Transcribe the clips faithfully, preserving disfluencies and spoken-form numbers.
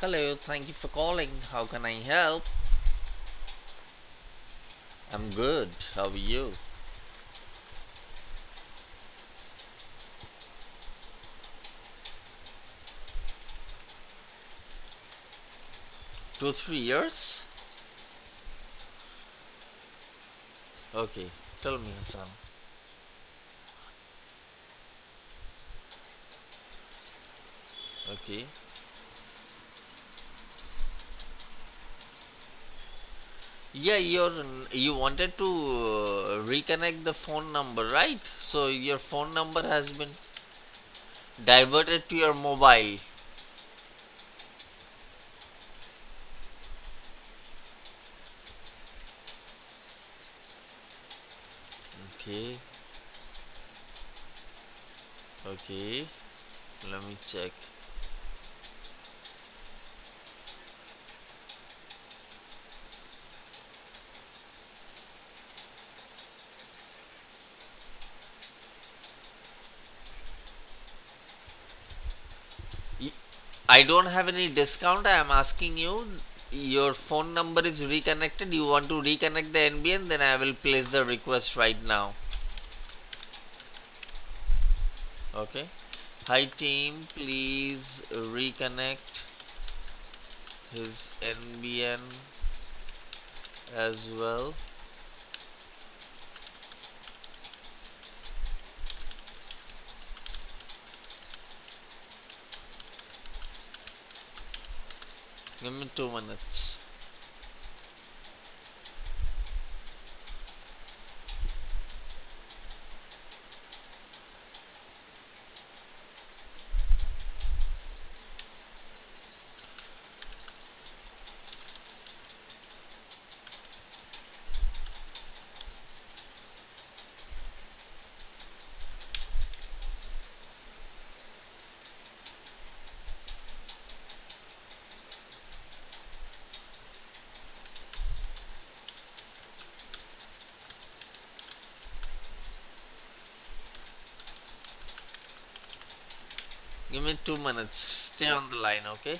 Hello, thank you for calling. How can I help? I'm good. How are you? Two, three years? Okay, tell me, Hassan. Okay. Yeah, you're you wanted to uh, reconnect the phone number, right? So your phone number has been diverted to your mobile. Okay. Okay. Let me check. Y- I don't have any discount. I am asking you. Your phone number is reconnected. You want to reconnect the N B N? Then I will place the request right now. Okay. Hi team, please reconnect his N B N as well. Give me two minutes. Give me two minutes. Stay on the line, okay?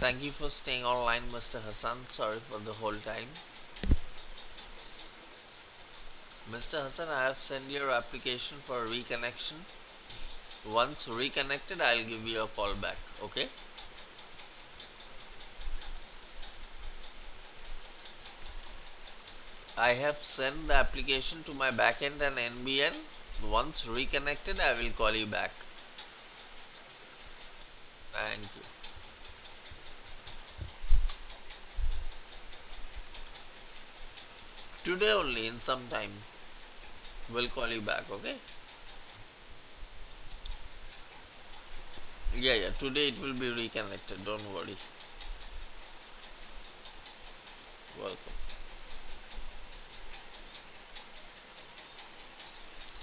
Thank you for staying online, Mister Hassan. Sorry for the whole time. Mister Hassan, I have sent your application for reconnection. Once reconnected, I'll give you a call back. Okay? I have sent the application to my backend and N B N. Once reconnected, I will call you back. Thank you. Today only, in some time, we'll call you back. Okay? Yeah, yeah. Today it will be reconnected. Don't worry. Welcome.